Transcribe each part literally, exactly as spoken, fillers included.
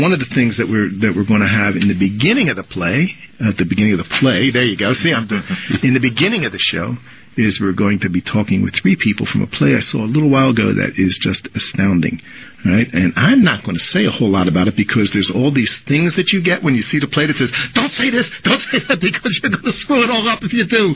One of the things that we're that we're going to have in the beginning of the play, at the beginning of the play, there you go. See, I'm doing, in the beginning of the show, is we're going to be talking with three people from a play I saw a little while ago that is just astounding, right? And I'm not going to say a whole lot about it because there's all these things that you get when you see the play that says, don't say this, don't say that, because you're going to screw it all up if you do.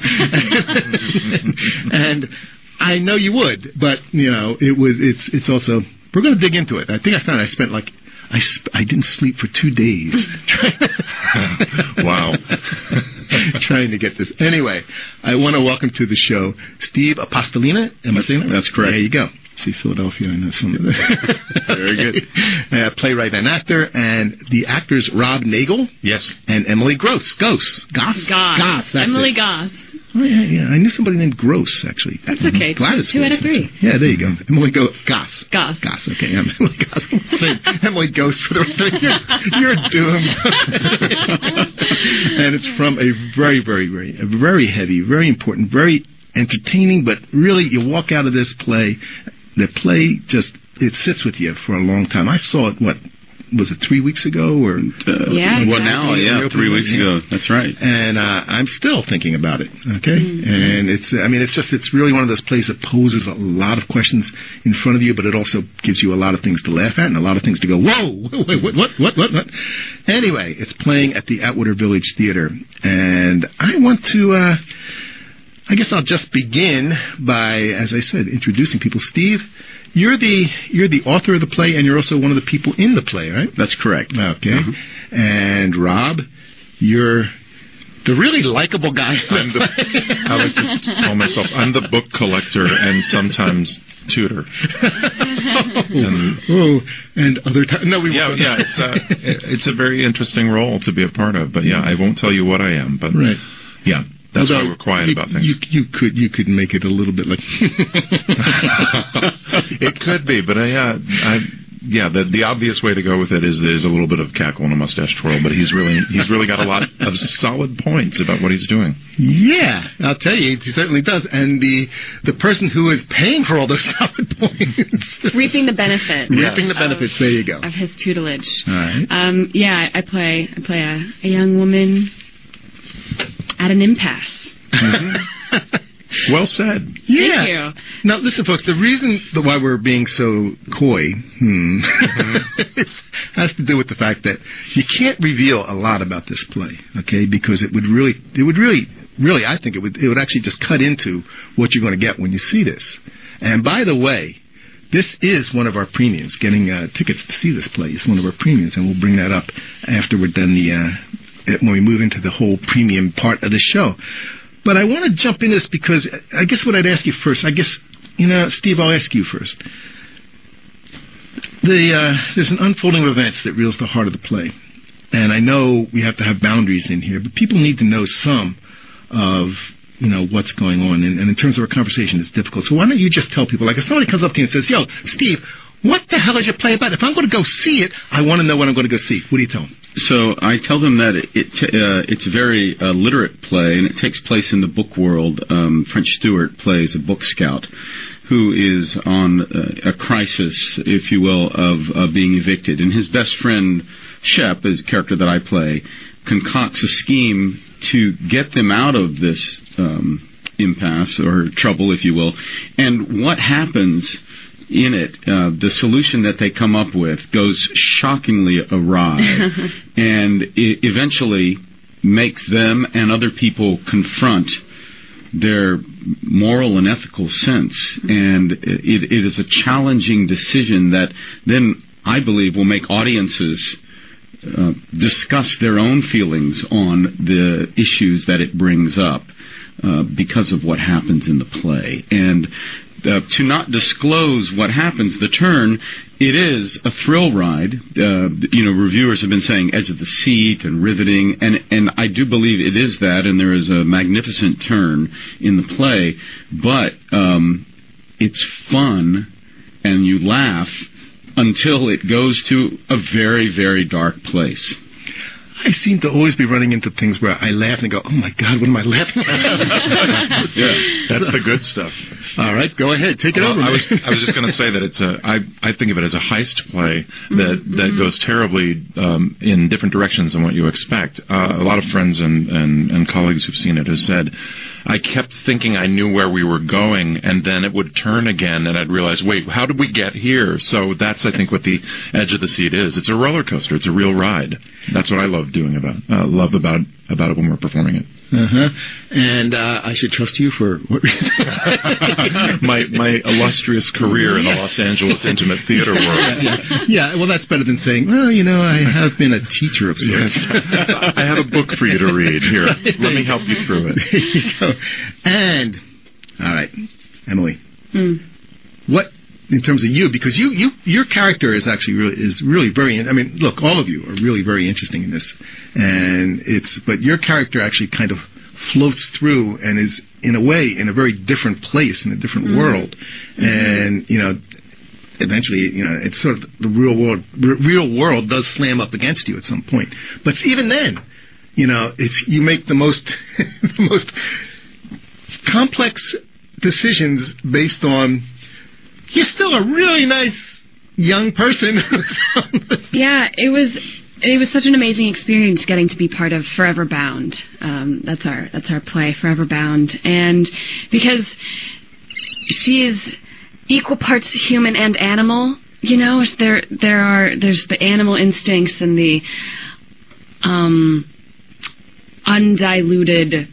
And I know you would, but, you know, it was, it's, it's also, we're going to dig into it. I think I found I spent like, I, sp- I didn't sleep for two days. Wow. Trying to get this. Anyway, I want to welcome to the show Steve Apostolina. Am I saying that? That's correct. There you go. See, Philadelphia, I know some of that. Very good. Uh, playwright and actor. And the actors Rob Nagel. Yes. And Emily Gross. Goss. Goss. Goss. Goss. That's Emily it. Goss. Oh, yeah, yeah. I knew somebody named Gross, actually. That's okay. Gladys Two Gross, out of three. Actually. Yeah, there you go. Emily Go- Goss. Goss. Goss. Okay, yeah, Emily Goss. Emily Ghost for the rest of the You're, you're doomed. And it's from a very, very, very, a very heavy, very important, very entertaining, but really you walk out of this play, the play just, it sits with you for a long time. I saw it, what, was it three weeks ago? or uh, Yeah. Well, now, yeah, three weeks ago. That's right. And uh, I'm still thinking about it, okay? Mm-hmm. And it's, I mean, it's just, it's really one of those plays that poses a lot of questions in front of you, but it also gives you a lot of things to laugh at and a lot of things to go, whoa, wait, what, what, what, what, what? Anyway, it's playing at the Atwater Village Theater. And I want to, uh, I guess I'll just begin by, as I said, introducing people. Steve, You're the you're the author of the play, and you're also one of the people in the play, right? That's correct. Okay. Uh-huh. And Rob, you're the really likable guy. I'm the, I like to call myself, I'm the book collector and sometimes tutor. and, oh, and other times. No, we yeah, won't. yeah. It's a it's a very interesting role to be a part of. But yeah, I won't tell you what I am. But right. Yeah. That's Although why we're quiet you, about things. You, you could you could make it a little bit like it could be, but I, uh, I yeah, the the obvious way to go with it is is a little bit of cackle and a mustache twirl. But he's really he's really got a lot of solid points about what he's doing. Yeah, I'll tell you, he certainly does. And the the person who is paying for all those solid points, reaping the benefit, reaping yes. the benefits. Of, there you go. Of his tutelage. All right. Um, yeah, I play I play a, a young woman at an impasse. Mm-hmm. Well said. Yeah. Thank you. Now, listen, folks, the reason that why we're being so coy hmm, mm-hmm. has to do with the fact that you can't reveal a lot about this play, okay? Because it would really, it would really, really, I think it would, it would actually just cut into what you're going to get when you see this. And by the way, this is one of our premiums. Getting uh, tickets to see this play is one of our premiums, and we'll bring that up after we're done the. Uh, when we move into the whole premium part of the show. But I want to jump in this because I guess what I'd ask you first, I guess, you know, Steve, I'll ask you first. The, uh, there's an unfolding of events that reveals the heart of the play. And I know we have to have boundaries in here, but people need to know some of, you know, what's going on. And, and in terms of our conversation, it's difficult. So why don't you just tell people, like if somebody comes up to you and says, yo, Steve, what the hell is your play about? If I'm going to go see it, I want to know what I'm going to go see. What do you tell them? So I tell them that it, it uh, it's a very uh, literate play, and it takes place in the book world. Um, French Stewart plays a book scout who is on uh, a crisis, if you will, of uh, being evicted. And his best friend, Shep, is a character that I play, concocts a scheme to get them out of this um, impasse, or trouble, if you will. And what happens in it, uh, the solution that they come up with goes shockingly awry and it eventually makes them and other people confront their moral and ethical sense. And it, it is a challenging decision that then, I believe, will make audiences uh, discuss their own feelings on the issues that it brings up uh, because of what happens in the play. And Uh, to not disclose what happens, the turn, it is a thrill ride. Uh, you know, reviewers have been saying edge of the seat and riveting, and, and I do believe it is that, and there is a magnificent turn in the play, but um, it's fun, and you laugh until it goes to a very, very dark place. I seem to always be running into things where I laugh and go, oh my God, what am I laughing at? Yeah, that's the good stuff. All right, go ahead, take it well, over. I was I was just going to say that it's a I I think of it as a heist play that mm-hmm. that goes terribly um, in different directions than what you expect. Uh, a lot of friends and, and and colleagues who've seen it have said, I kept thinking I knew where we were going, and then it would turn again, and I'd realize, wait, how did we get here? So that's, I think, what the edge of the seat is. It's a roller coaster. It's a real ride. That's what I love doing about uh, love about about it when we're performing it. Uh-huh. And uh, I should trust you for what reason? my my illustrious career in the Los Angeles intimate theater world. Yeah, yeah. yeah, well, that's better than saying, well, you know, I have been a teacher of sorts. Yes. I have a book for you to read. Here, let me help you through it. There you go. And, all right, Emily, mm. what, in terms of you, because you, you your character is actually really, is really very, I mean, look, all of you are really very interesting in this. And it's, but your character actually kind of floats through and is, in a way, in a very different place, in a different mm. world. Mm-hmm. And, you know, eventually, you know, it's sort of the real world, real world does slam up against you at some point. But even then, you know, it's, you make the most, the most complex decisions based on, you're still a really nice young person. Yeah, it was it was such an amazing experience getting to be part of Forever Bound. Um, that's our that's our play, Forever Bound, and because she's equal parts human and animal. You know, there there are there's the animal instincts and the um, undiluted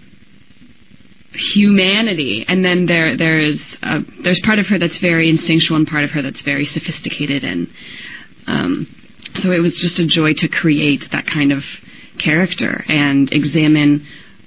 humanity, and then there there is uh, there's part of her that's very instinctual and part of her that's very sophisticated, and um, so it was just a joy to create that kind of character and examine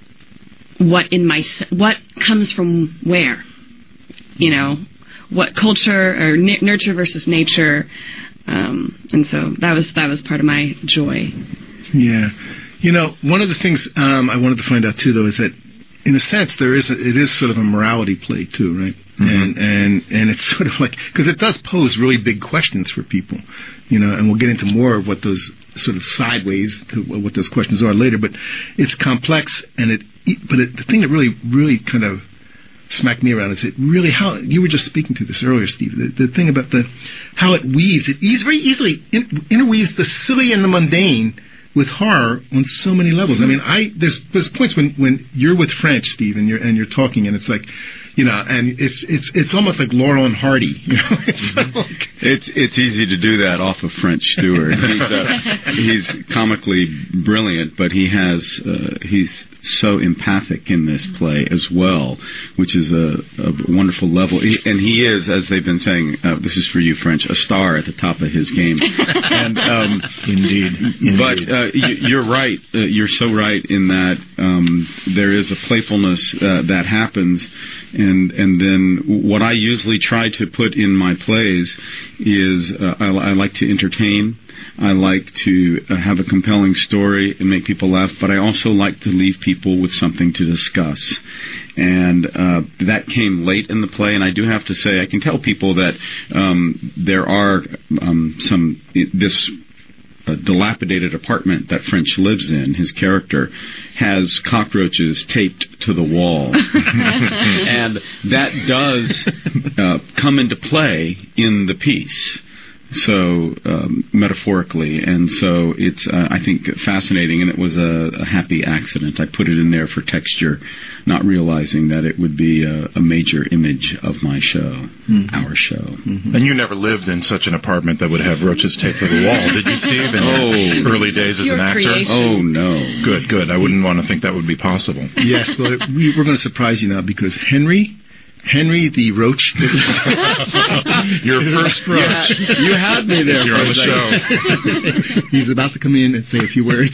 what in my what comes from where, you know, what culture or n- nurture versus nature, um, and so that was that was part of my joy. Yeah, you know, one of the things um, I wanted to find out too, though, is that, in a sense, there is a, it is sort of a morality play too, right? Mm-hmm. And and and it's sort of like, because it does pose really big questions for people, you know. And we'll get into more of what those sort of sideways to what those questions are later. But it's complex, and it. But it, the thing that really, really kind of smacked me around is it really how you were just speaking to this earlier, Steve. The, the thing about the how it weaves, it eas- very easily in, interweaves the silly and the mundane with horror on so many levels. I mean, I there's there's points when, when you're with French, Steve, and you're and you're talking, and it's like, you know, and it's it's it's almost like Laurel and Hardy. You know, it's mm-hmm. like, it's it's easy to do that off of French Stewart. He's uh, he's comically brilliant, but he has uh, he's so empathic in this play as well, which is a, a wonderful level. He, and he is, as they've been saying, uh, this is for you, French, a star at the top of his game. and um, indeed, indeed, but uh, you, you're right. Uh, you're so right in that um, there is a playfulness uh, that happens. And and then what I usually try to put in my plays is uh, I, I like to entertain. I like to uh, have a compelling story and make people laugh, but I also like to leave people with something to discuss. And uh, that came late in the play, and I do have to say, I can tell people that um, there are um, some, this uh, dilapidated apartment that French lives in, his character, has cockroaches taped to the wall. And that does uh, come into play in the piece. So, um, metaphorically, and so it's, uh, I think, fascinating, and it was a, a happy accident. I put it in there for texture, not realizing that it would be a, a major image of my show, mm-hmm. our show. Mm-hmm. And you never lived in such an apartment that would have roaches taped to the wall, did you, Steve, in oh, early days as Your an actor? Creation. Oh, no. Good, good. I wouldn't want to think that would be possible. Yes, well, we, we're going to surprise you now, because Henry... Henry the Roach. Your first roach. Yeah, you had me there. You're on the show. He's about to come in and say a few words.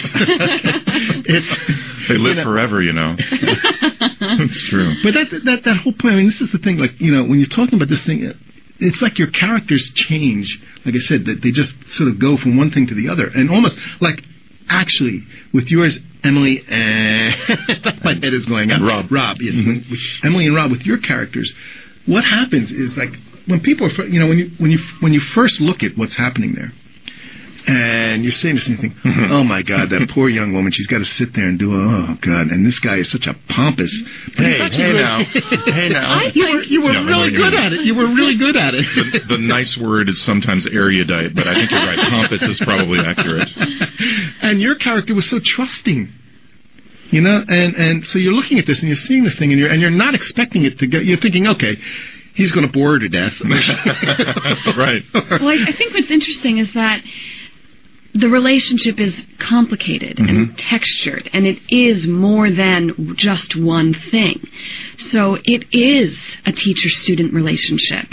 It's They live you know, forever, you know. It's true. But that, that that whole point, I mean, this is the thing, like, you know, when you're talking about this thing, it's like your characters change. Like I said, that they just sort of go from one thing to the other. And almost like, actually, with yours, Emily, and my head is going up. Rob. Rob, yes. Mm-hmm. When, with Emily and Rob, with your characters, what happens is, like, when people are, you know, when you when you when you first look at what's happening there, And you're saying this and you think, oh my God, that poor young woman, she's got to sit there and do, oh God, and this guy is such a pompous. Hey, hey now, hey now. I, You were, you were Yeah, I know really what you good mean. at it. You were really good at it. The, the nice word is sometimes erudite, but I think you're right. Pompous is probably accurate. And your character was so trusting. You know, and, and so you're looking at this and you're seeing this thing and you're, and you're not expecting it to go, you're thinking, okay, he's going to bore her to death. Right. Well, I, I think what's interesting is that the relationship is complicated Mm-hmm. and textured, and it is more than just one thing. So it is a teacher-student relationship.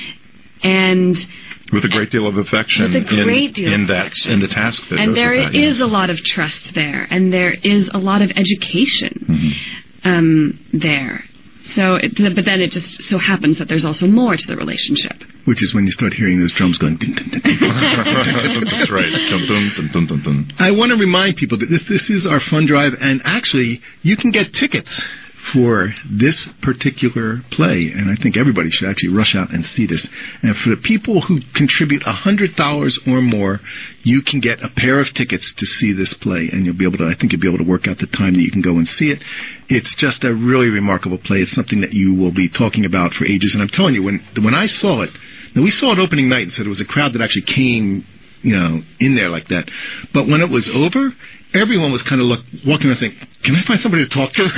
And With a great deal of affection With a great in, deal in of that affection. in the task that and goes there with that, is yes. a lot of trust there, and there is a lot of education Mm-hmm. um, there. So, it, but then it just so happens that there's also more to the relationship. Which is when you start hearing those drums going. Dun, dun, dun, dun. That's right. Dun, dun, dun, dun, dun, dun. I want to remind people that this this is our fun drive, and actually, you can get tickets for this particular play, and I think everybody should actually rush out and see this. And for the people who contribute one hundred dollars or more, you can get a pair of tickets to see this play, and you'll be able to, I think you'll be able to work out the time that you can go and see it. It's just a really remarkable play. It's something that you will be talking about for ages, and I'm telling you, when when I saw it, now we saw it opening night, and so there was a crowd that actually came, you know, in there like that. But when it was over, everyone was kind of look, walking around saying, "Can I find somebody to talk to?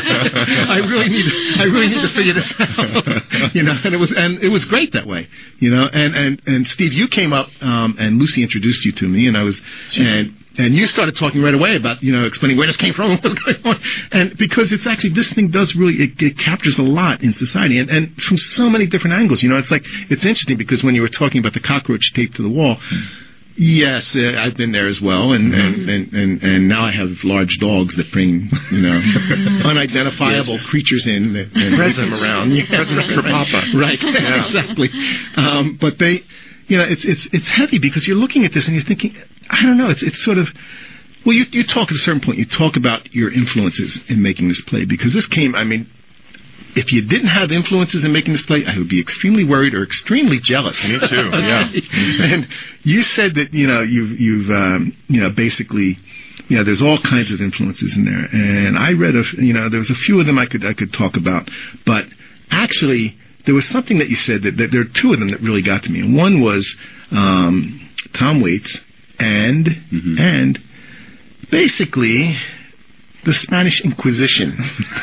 I really need, I really need to figure this out." You know, and it was, and it was great that way. You know, and and and Steve, you came up, um, and Lucy introduced you to me, and I was, and and you started talking right away about, you know, explaining where this came from, what's going on, and because it's actually, this thing does really, it, it captures a lot in society, and and from so many different angles. You know, it's like, it's interesting because when you were talking about the cockroach taped to the wall. Yes, uh, I've been there as well, and, and, and, and, and now I have large dogs that bring, you know, unidentifiable Yes. creatures in and, and bring them around. Yeah, Presents for Papa. Right, exactly. Um, but they, you know, it's it's it's heavy because you're looking at this and you're thinking, I don't know, it's it's sort of. Well, you you talk at a certain point. You talk about your influences in making this play because this came. I mean. If you didn't have influences in making this play, I would be extremely worried or extremely jealous. Me too. Yeah. Me too. And you said that you know you've you've um, you know basically you know there's all kinds of influences in there, and I read a you know there was a few of them I could I could talk about, but actually there was something that you said that, that there are two of them that really got to me, and one was um, Tom Waits and Mm-hmm. and basically. The Spanish Inquisition.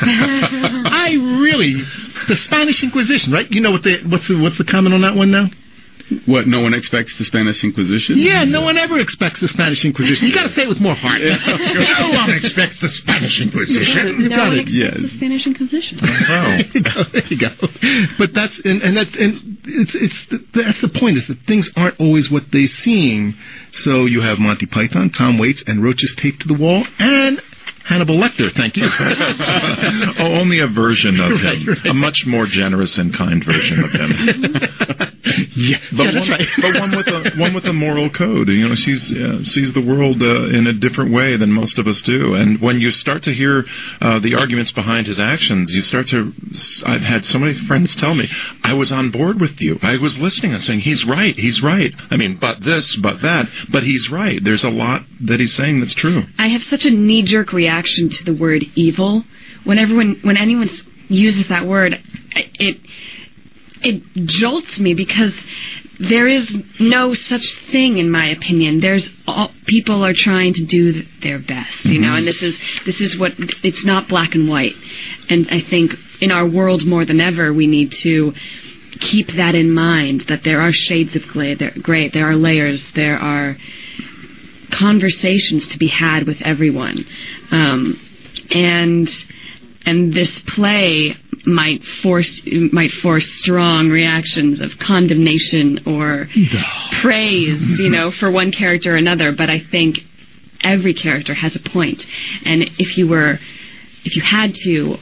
I really, the Spanish Inquisition, right? You know what the what's the, what's the comment on that one now? What, no one expects the Spanish Inquisition? Yeah, no one ever expects the Spanish Inquisition. You got to say it with more heart. No one expects the Spanish Inquisition. You no got one it. expects Yes. the Spanish Inquisition. Oh. There you go. There you go. But that's and, and that's and it's it's the, that's the point is that things aren't always what they seem. So you have Monty Python, Tom Waits, and Roaches taped to the wall, and Hannibal Lecter, thank you. Oh, only a version of Right, him. right. A much more generous and kind version of him. yeah, But yeah, that's one, right. but one with a one with a moral code. You know, sees uh, sees the world uh, in a different way than most of us do. And when you start to hear uh, the arguments behind his actions, you start to. I've had so many friends tell me, I was on board with you. I was listening and saying, he's right, he's right. I mean, but this, but that, but he's right. There's a lot that he's saying that's true. I have such a knee-jerk reaction to the word evil. When everyone, when anyone s- uses that word, it it jolts me because there is no such thing, in my opinion. There's all, people are trying to do th- their best, you know, and this is this is what it's not black and white. And I think in our world more than ever, we need to keep that in mind, that there are shades of gray, there, gray, there are layers, there are conversations to be had with everyone, um, and and this play might force might force strong reactions of condemnation or praise, you know, for one character or another. But I think every character has a point, and if you were, if you had to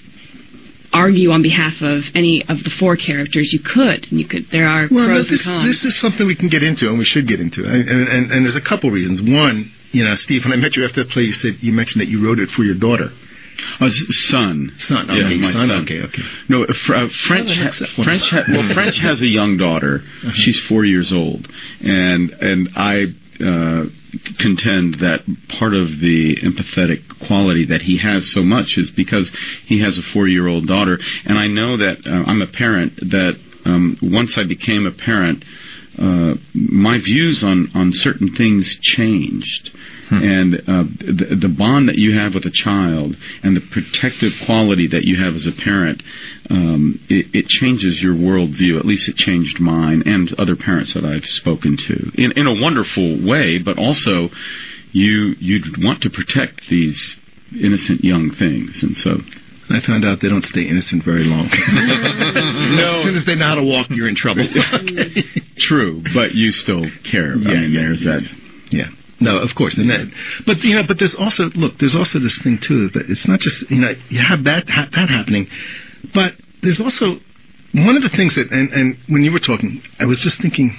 argue on behalf of any of the four characters, you could. And you could. There are Well, pros this and is, cons. this is something we can get into, and we should get into. And, and, and there's a couple reasons. One, you know, Steve, when I met you after the play, you said you mentioned that you wrote it for your daughter. Oh, s- son. Son, Yeah, okay, my son, son. okay, okay. No, uh, fr- uh, French. Oh, Ha- that's that one. French. Ha- well, French has a young daughter. She's four years old, and and I uh, contend that part of the empathetic quality that he has so much is because he has a four-year-old daughter. And I know that uh, I'm a parent, that um, once I became a parent, uh, my views on, on certain things changed. Hmm. And uh, the, the bond that you have with a child and the protective quality that you have as a parent, um, it, it changes your worldview. At least it changed mine and other parents that I've spoken to in, in a wonderful way. But also, you you'd want to protect these innocent young things, and so. I found out they don't stay innocent very long. No. As soon as they know how to walk, you're in trouble. True, but you still care. Yeah, I mean, yeah, there's yeah, that. Yeah. No, of course, and that, but you know, but there's also look, there's also this thing too that it's not just you know you have that ha- that happening, but there's also one of the things that and, and when you were talking, I was just thinking.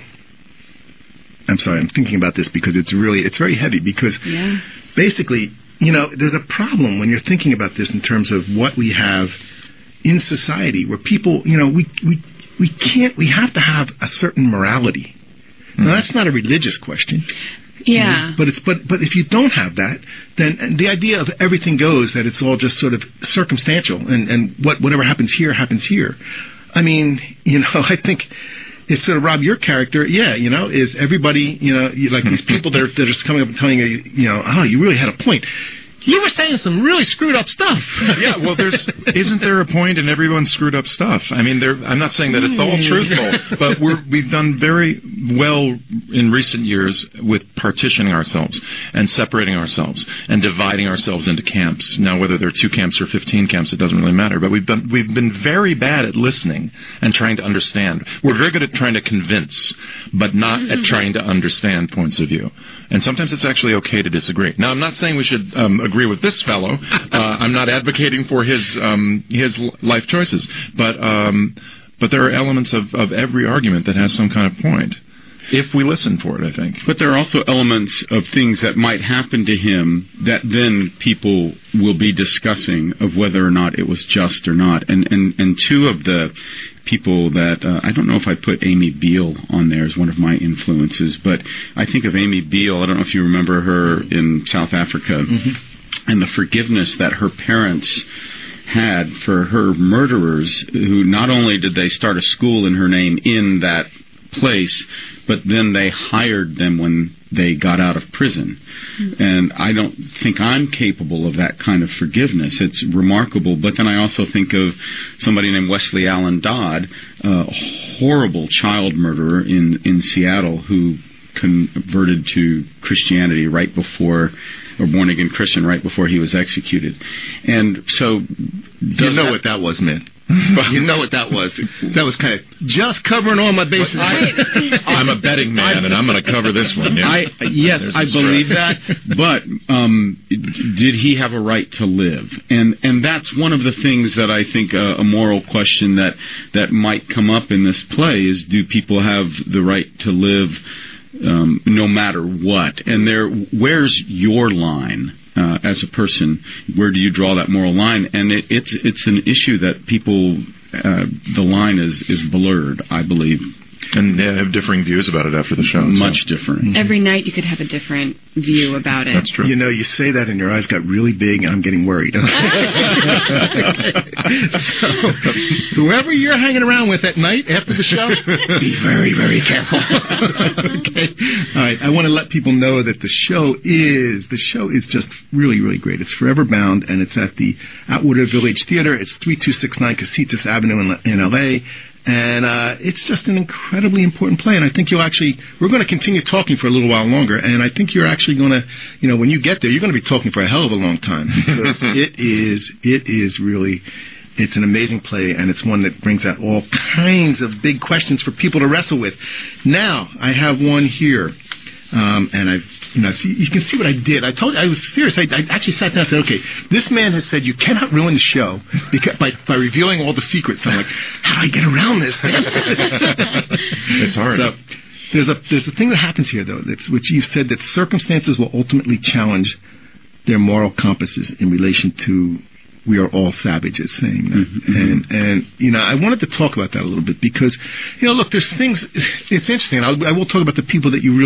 I'm sorry, I'm thinking about this because it's really it's very heavy because yeah. basically you know there's a problem when you're thinking about this in terms of what we have in society where people you know we we we can't we have to have a certain morality. Mm-hmm. Now that's not a religious question. Yeah. But it's but but if you don't have that, then the idea of everything goes that it's all just sort of circumstantial and and what whatever happens here happens here. I mean, you know, I think it's sort of Rob, your character, yeah, you know, is everybody, you know, you, like these people that are that are just coming up and telling you, you know, oh, you really had a point. You were saying some really screwed up stuff. Yeah, well, there's isn't there a point in everyone's screwed up stuff? I mean, there, I'm not saying that it's all truthful, but we're, we've done very well in recent years with partitioning ourselves and separating ourselves and dividing ourselves into camps. Now, whether there are two camps or fifteen camps, it doesn't really matter. But we've been we've been very bad at listening and trying to understand. We're very good at trying to convince, but not at trying to understand points of view. And sometimes it's actually okay to disagree. Now, I'm not saying we should um, agree with this fellow. Uh, I'm not advocating for his um, his life choices, but um, but there are elements of, of every argument that has some kind of point, if we listen for it, I think. But there are also elements of things that might happen to him that then people will be discussing of whether or not it was just or not. And and, and two of the people that, uh, I don't know if I put Amy Beale on there as one of my influences, but I think of Amy Beale, I don't know if you remember her in South Africa, mm-hmm. and the forgiveness that her parents had for her murderers, who not only did they start a school in her name in that place, but then they hired them when they got out of prison. Mm-hmm. And I don't think I'm capable of that kind of forgiveness. It's remarkable. But then I also think of somebody named Wesley Allen Dodd, a horrible child murderer in, in Seattle who converted to Christianity right before, or born-again Christian right before he was executed. And so... You know what that was, man. You know what that was. That was kind of just covering all my bases. I, I'm a betting man, and I'm going to cover this one. Yeah. I, yes, There's I believe that. But um, did he have a right to live? And and that's one of the things that I think uh, a moral question that that might come up in this play is: do people have the right to live um, no matter what? And there, where's your line? Uh, as a person, where do you draw that moral line? And it, it's it's an issue that people, uh, the line is, is blurred, I believe. And they have differing views about it after the show. Much so. different. Mm-hmm. Every night you could have a different view about it. That's true. You know, you say that and your eyes got really big and I'm getting worried. So, whoever you're hanging around with at night after the show, be very, very careful. Okay. All right. I want to let people know that the show is, the show is just really, really great. It's Forever Bound and it's at the Atwater Village Theater. It's thirty-two sixty-nine Casitas Avenue in, in L A. And uh, it's just an incredibly important play. And I think you'll actually, we're going to continue talking for a little while longer. And I think you're actually going to, you know, when you get there, you're going to be talking for a hell of a long time. Because it is, it is really, it's an amazing play. And it's one that brings out all kinds of big questions for people to wrestle with. Now, I have one here. Um, and I've, you know, see, you can see what I did. I told you, I was serious. I, I actually sat down and said, okay, this man has said you cannot ruin the show because, by, by revealing all the secrets. I'm like, how do I get around this? It's hard. So, there's a, there's a thing that happens here, though, that's, which you've said that circumstances will ultimately challenge their moral compasses in relation to we are all savages, saying that. Mm-hmm. And, and, you know, I wanted to talk about that a little bit because, you know, look, there's things, it's interesting. I'll, I will talk about the people that you really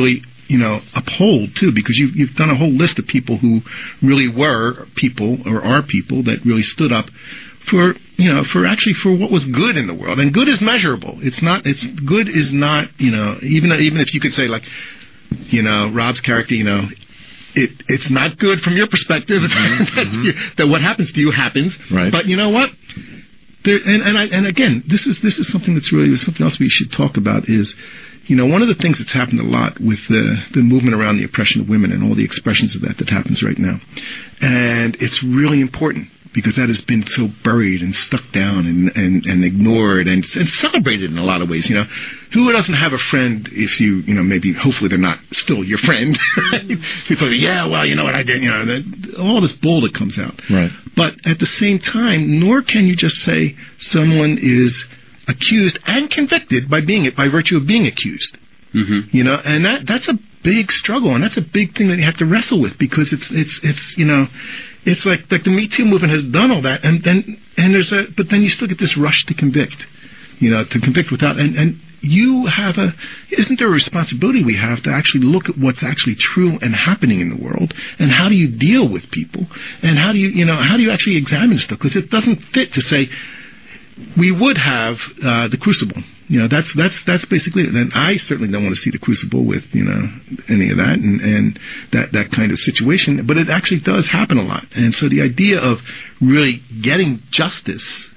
you know, uphold too, because you've you've done a whole list of people who really were people or are people that really stood up for, you know, for actually for what was good in the world. And good is measurable. It's not. It's good is not. You know, even even if you could say like, you know, Rob's character, you know. It, it's not good from your perspective. Mm-hmm. mm-hmm. That what happens to you happens. Right. But you know what? There, and and, I, and again, this is this is something that's really something else we should talk about. Is, you know, one of the things that's happened a lot with the the movement around the oppression of women and all the expressions of that that happens right now, and it's really important. Because that has been so buried and stuck down and, and, and ignored and, and celebrated in a lot of ways. You know, who doesn't have a friend if you, you know, maybe, hopefully they're not still your friend. Right? People say, yeah, well, you know what I did, you know, that, all this bull that comes out. Right. But at the same time, nor can you just say someone is accused and convicted by being it, by virtue of being accused. Mm-hmm. You know, and that that's a big struggle, and that's a big thing that you have to wrestle with, because it's it's it's you know, it's like like the Me Too movement has done all that, and then and there's a but then you still get this rush to convict, you know, to convict without and and you have a isn't there a responsibility we have to actually look at what's actually true and happening in the world, and how do you deal with people, and how do you you know how do you actually examine stuff, because it doesn't fit to say we would have uh, the Crucible. You know, that's that's that's basically it. And I certainly don't want to see the Crucible with, you know, any of that and, and that, that kind of situation. But it actually does happen a lot. And so the idea of really getting justice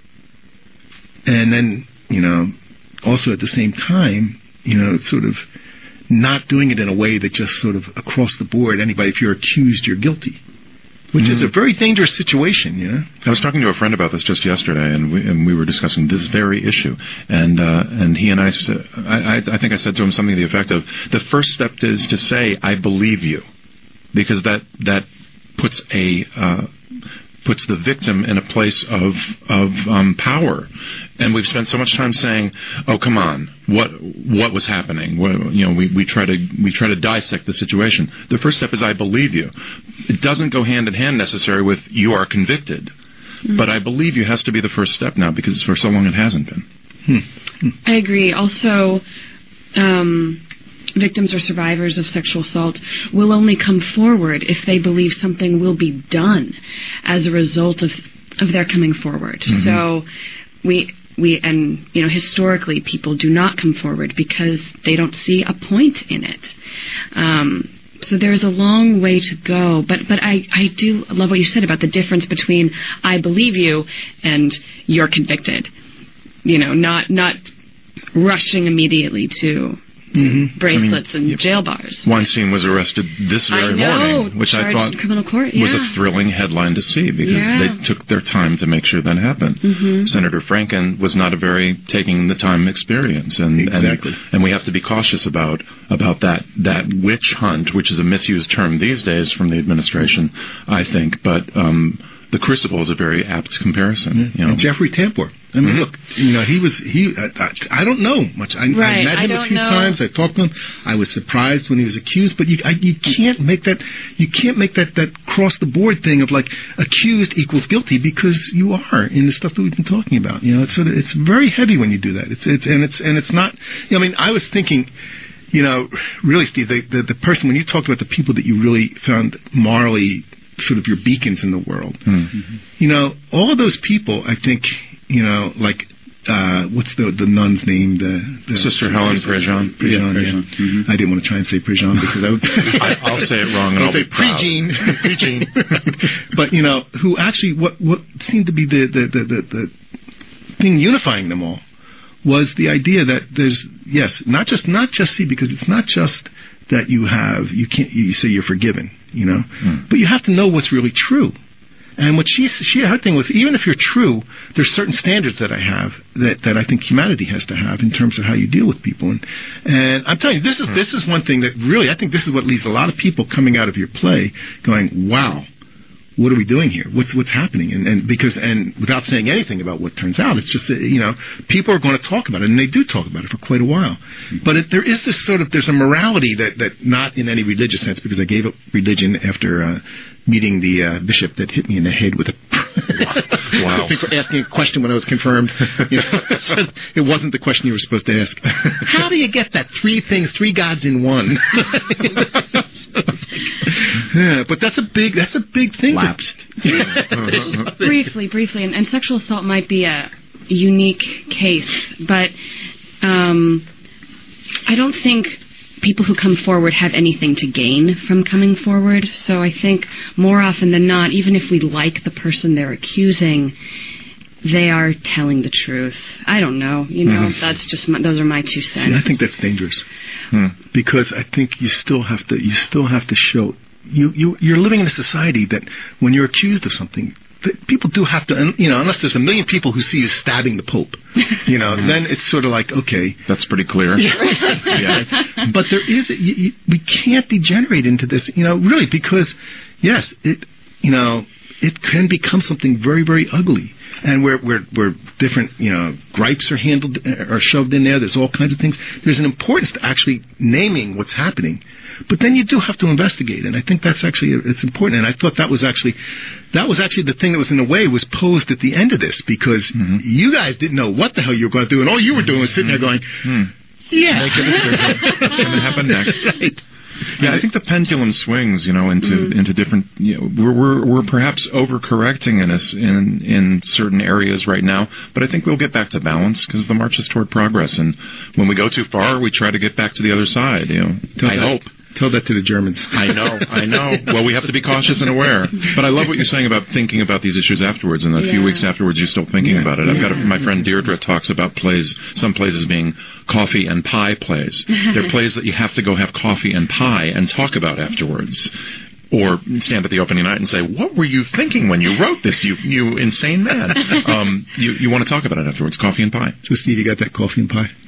and then, you know, also at the same time, you know, sort of not doing it in a way that just sort of across the board, anybody, if you're accused, you're guilty. Which mm-hmm. is a very dangerous situation, you know. I was talking to a friend about this just yesterday, and we, and we were discussing this very issue. And uh, and he and I said, I, I think I said to him something to the effect of, the first step is to say, I believe you, because that that puts a uh, puts the victim in a place of of um, power. And we've spent so much time saying, "Oh, come on, what what was happening?" What, you know, we, we try to we try to dissect the situation. The first step is, "I believe you." It doesn't go hand in hand necessarily with "you are convicted," mm-hmm. but "I believe you" has to be the first step now, because for so long it hasn't been. Hmm. I agree. Also, um, victims or survivors of sexual assault will only come forward if they believe something will be done as a result of of their coming forward. Mm-hmm. So we. We and you know historically people do not come forward because they don't see a point in it. Um, so there's a long way to go. But but I, I do love what you said about the difference between "I believe you" and "you're convicted." You know, not not rushing immediately to. Mm-hmm. bracelets I mean, and jail bars. Weinstein was arrested this very I know, morning, which I thought criminal court, yeah. was a thrilling headline to see, because yeah. they took their time to make sure that happened. Mm-hmm. Senator Franken was not a very taking the time experience, and, exactly. and and we have to be cautious about about that that witch hunt, which is a misused term these days from the administration, I think, but. Um, The Crucible is a very apt comparison. Yeah. You know. And Jeffrey Tambor. I mean, mm-hmm. look, you know, he was he. I, I, I don't know much. I, right. I met him I a few know. times. I talked to him. I was surprised when he was accused, but you I, you can't make that you can't make that that cross the board thing of like accused equals guilty, because you are in the stuff that we've been talking about. You know, it's sort of it's very heavy when you do that. It's it's and it's and it's not. You know, I mean, I was thinking. You know, really, Steve, the, the the person when you talked about the people that you really found morally sort of your beacons in the world. Mm-hmm. You know, all of those people, I think, you know, like, uh, what's the the nun's name? The, the Sister Helen Prejean. Prejean, yeah. yeah. Mm-hmm. I didn't want to try and say Prejean because I would. I, I'll say it wrong and I'll, I'll say be proud. Prejean. Prejean. But, you know, who actually, what, what seemed to be the, the, the, the, the thing unifying them all was the idea that there's, yes, not just, not just, see, because it's not just that you have, you can't, you say you're forgiven, you know, mm. but you have to know what's really true. And what she, she, her thing was, even if you're true, there's certain standards that I have that, that I think humanity has to have in terms of how you deal with people. And, and I'm telling you, this is, mm. this is one thing that really, I think this is what leaves a lot of people coming out of your play going, wow. What are we doing here? What's what's happening? And, and because and without saying anything about what turns out, it's just you know people are going to talk about it, and they do talk about it for quite a while. Mm-hmm. But it, there is this sort of there's a morality that, that not in any religious sense, because I gave up religion after uh, meeting the uh, bishop that hit me in the head with a Wow. I think for asking a question when I was confirmed. You know, it wasn't the question you were supposed to ask. How do you get that three things, three gods in one? Yeah, but that's a big that's a big thing. Lapsed. briefly, briefly, and, and sexual assault might be a unique case, but um, I don't think people who come forward have anything to gain from coming forward. So I think more often than not, even if we like the person they're accusing, they are telling the truth. I don't know. You know, mm-hmm. that's just my, those are my two cents. See, I think that's dangerous hmm. because I think you still have to you still have to show you you you're living in a society that when you're accused of something, people do have to, you know, unless there's a million people who see you stabbing the Pope, you know, mm-hmm. then it's sort of like, okay. That's pretty clear. Yeah. But there is, you, you, we can't degenerate into this, you know, really, because, yes, it, you know, it can become something very, very ugly. And where, where, where different, you know, gripes are handled, are shoved in there, there's all kinds of things. There's an importance to actually naming what's happening. But then you do have to investigate, and I think that's actually, it's important. And I thought that was actually, that was actually the thing that was in a way was posed at the end of this, because mm-hmm. you guys didn't know what the hell you were going to do, and all you were doing was sitting there going, mm-hmm. yeah. What's going to happen next? Right. Yeah, I think the pendulum swings, you know, into mm-hmm. into different. You know, we're we're we're perhaps overcorrecting in us in in certain areas right now, but I think we'll get back to balance because the march is toward progress, and when we go too far, we try to get back to the other side. You know, Tell I that, hope. Tell that to the Germans. I know, I know. Well, we have to be cautious and aware. But I love what you're saying about thinking about these issues afterwards, and a yeah. few weeks afterwards, you're still thinking yeah. about it. I've yeah. got a, my friend Deirdre talks about plays, some plays as being coffee and pie plays. They're plays that you have to go have coffee and pie and talk about afterwards. Or stand at the opening night and say, "What were you thinking when you wrote this, you you insane man?" Um, you you want to talk about it afterwards, coffee and pie. So, Steve, you got that coffee and pie?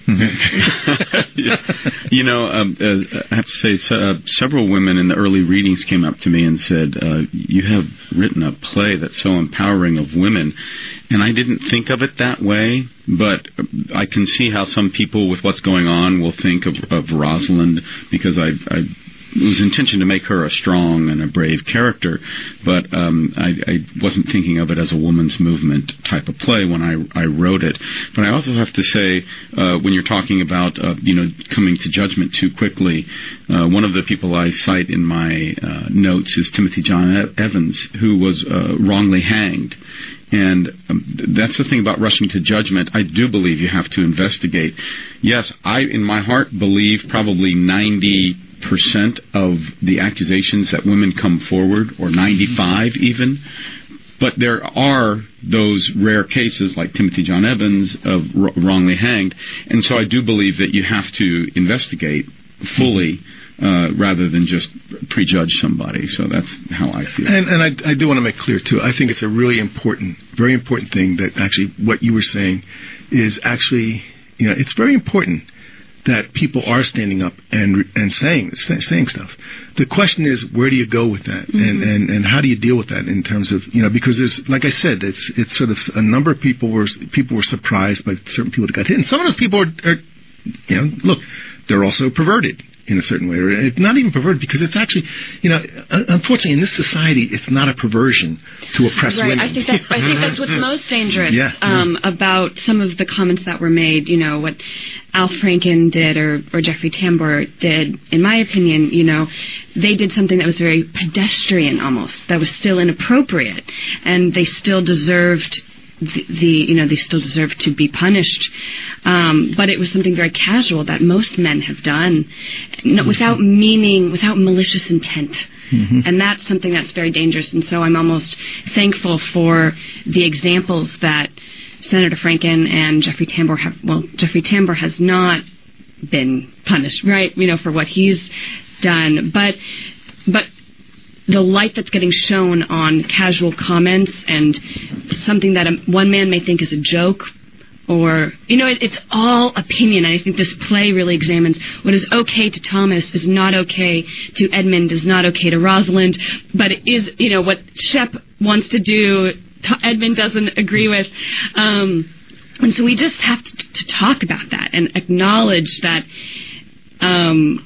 Mm-hmm. You know, um, uh, I have to say, so, uh, several women in the early readings came up to me and said, uh, "You have written a play that's so empowering of women." And I didn't think of it that way, but I can see how some people with what's going on will think of, of Rosalind, because I. I It was intention to make her a strong and a brave character, but um, I, I wasn't thinking of it as a woman's movement type of play when I, I wrote it. But I also have to say, uh, when you're talking about uh, you know coming to judgment too quickly, uh, one of the people I cite in my uh, notes is Timothy John Evans, who was uh, wrongly hanged. And um, that's the thing about rushing to judgment. I do believe you have to investigate. Yes, I, in my heart, believe probably ninety percent of the accusations that women come forward, or ninety-five even. But there are those rare cases, like Timothy John Evans, of r- wrongly hanged. And so I do believe that you have to investigate fully, Uh, rather than just prejudge somebody. So that's how I feel. And, and I, I do want to make clear, too, I think it's a really important, very important thing that actually what you were saying is actually, you know, it's very important that people are standing up and and saying saying stuff. The question is, where do you go with that? Mm-hmm. And, and, and how do you deal with that in terms of, you know, because there's, like I said, it's it's sort of a number of people were, people were surprised by certain people that got hit. And some of those people are, are you know, look, they're also perverted in a certain way, or it's not even perverted, because it's actually, you know, unfortunately in this society, it's not a perversion to oppress right. women. I think that's, I think that's what's most dangerous yeah. um, about some of the comments that were made. You know, what Al Franken did or, or Jeffrey Tambor did, in my opinion, you know, they did something that was very pedestrian almost, that was still inappropriate, and they still deserved The, the you know they still deserve to be punished, um, but it was something very casual that most men have done, no, without meaning, without malicious intent, mm-hmm. and that's something that's very dangerous. And so I'm almost thankful for the examples that Senator Franken and Jeffrey Tambor have. Well, Jeffrey Tambor has not been punished, right? You know, for what he's done, but but. the light that's getting shown on casual comments and something that a, one man may think is a joke, or, you know, it, it's all opinion. And I think this play really examines what is okay to Thomas is not okay to Edmund, is not okay to Rosalind, but it is, you know, what Shep wants to do, to, Edmund doesn't agree with. Um, and so we just have to, to talk about that and acknowledge that um,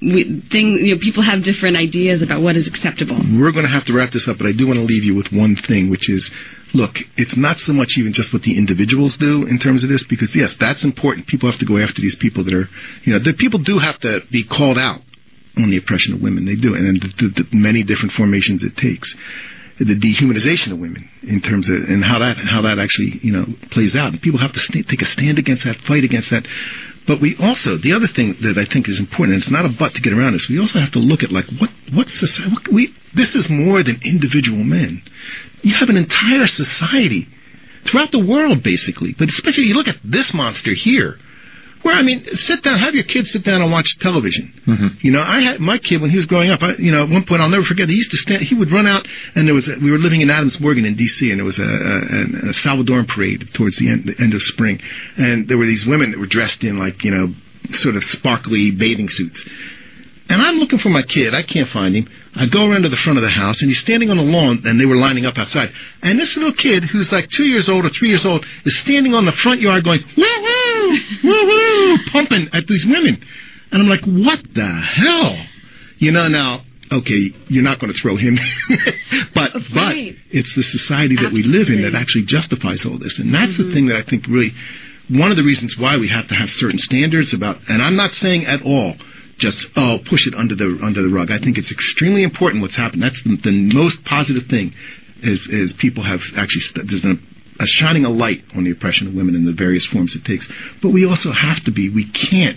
we, thing, you know, people have different ideas about what is acceptable. We're going to have to wrap this up, but I do want to leave you with one thing, which is, look, it's not so much even just what the individuals do in terms of this, because, yes, that's important. People have to go after these people that are, you know, the people do have to be called out on the oppression of women. They do, and the, the, the many different formations it takes. The dehumanization of women in terms of, and how that, how that actually, you know, plays out. And people have to st- take a stand against that, fight against that. But we also, the other thing that I think is important, and it's not a but to get around this, we also have to look at, like, what, what's society, what, we, this is more than individual men. You have an entire society throughout the world, basically. But especially, you look at this monster here, where, I mean, sit down, have your kids sit down and watch television. Mm-hmm. You know, I had my kid when he was growing up. I, you know, at one point I'll never forget. He used to stand. He would run out, and there was a, we were living in Adams Morgan in D C, and there was a, a, a Salvadoran parade towards the end, the end of spring, and there were these women that were dressed in, like, you know, sort of sparkly bathing suits. And I'm looking for my kid. I can't find him. I go around to the front of the house, and he's standing on the lawn, and they were lining up outside. And this little kid, who's like two years old or three years old, is standing on the front yard going, woo-hoo, woo-hoo, pumping at these women. And I'm like, what the hell? You know, now, okay, you're not going to throw him. but right. but it's the society that Absolutely. we live in that actually justifies all this. And that's mm-hmm. the thing that I think really, one of the reasons why we have to have certain standards about, and I'm not saying at all, just, oh, push it under the under the rug. I think it's extremely important what's happened. That's the, the most positive thing, is is people have actually, st- there's a, a shining a light on the oppression of women in the various forms it takes. But we also have to be, we can't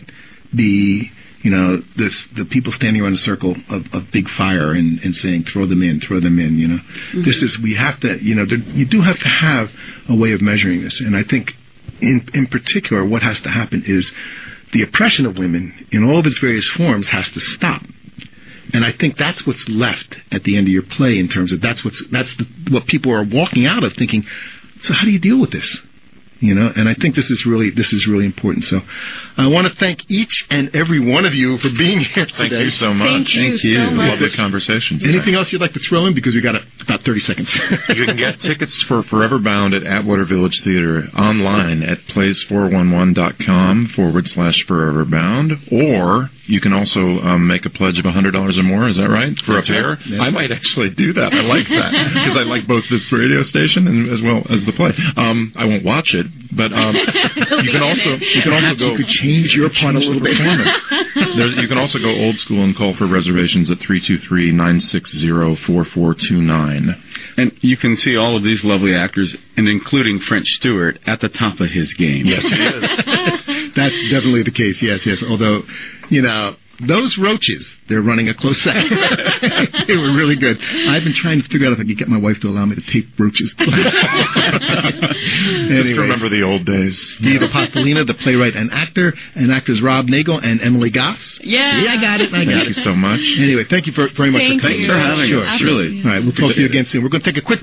be, you know, this, the people standing around a circle of, of big fire and, and saying, throw them in, throw them in, you know. Mm-hmm. This is, we have to, you know, there, you do have to have a way of measuring this. And I think, in in particular, what has to happen is, the oppression of women in all of its various forms has to stop. And I think that's what's left at the end of your play, in terms of that's what's that's the, what people are walking out of thinking, so how do you deal with this? You know, and I think this is really this is really important. So I want to thank each and every one of you for being here today. Thank you so much. Thank you. Thank you. So much. Lovely conversations. Anything else you'd like to throw in? Because we got a, about thirty seconds. You can get tickets for Forever Bound at Atwater Village Theater online at plays four one one dot com forward slash Forever Bound. Or you can also um, make a pledge of one hundred dollars or more. Is that right? For That's a pair? Right. That's I might actually do that. I like that. Because I like both this radio station and as well as the play. Um, I won't watch it, but um, you can also you can also go. You could change your part a little bit. There, you can also go old school and call for reservations at three two three, nine six zero, four four two nine. And you can see all of these lovely actors, and including French Stewart, at the top of his game. Yes, he is. That's definitely the case, yes, yes. Although, you know, those roaches, they're running a close second. They were really good. I've been trying to figure out if I could get my wife to allow me to tape roaches. Just remember the old days. Steve Apostolina, the playwright and actor, and actors Rob Nagel and Emily Goss. Yeah. Yeah, I got it. I got Thank it. you so much. Anyway, thank you for, very much Thank for coming. you. Thanks for having sure, us. Sure. Really. All right, we'll talk to you again soon. We're going to take a quick